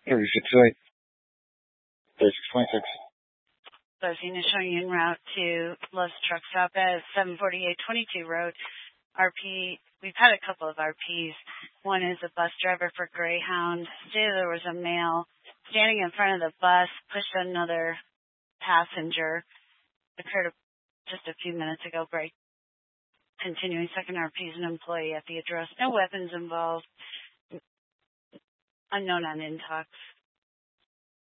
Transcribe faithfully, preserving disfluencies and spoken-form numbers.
thirty-six eight. thirty-six twenty-six. Buzzing is showing you en route to Love's Truck Stop at seven forty-eight twenty-two Road. R P, we've had a couple of R Ps. One is a bus driver for Greyhound. Today there was a male standing in front of the bus, pushed another passenger. Occurred just a few minutes ago. Break. Continuing. Second R P is an employee at the address. No weapons involved. Unknown on intox.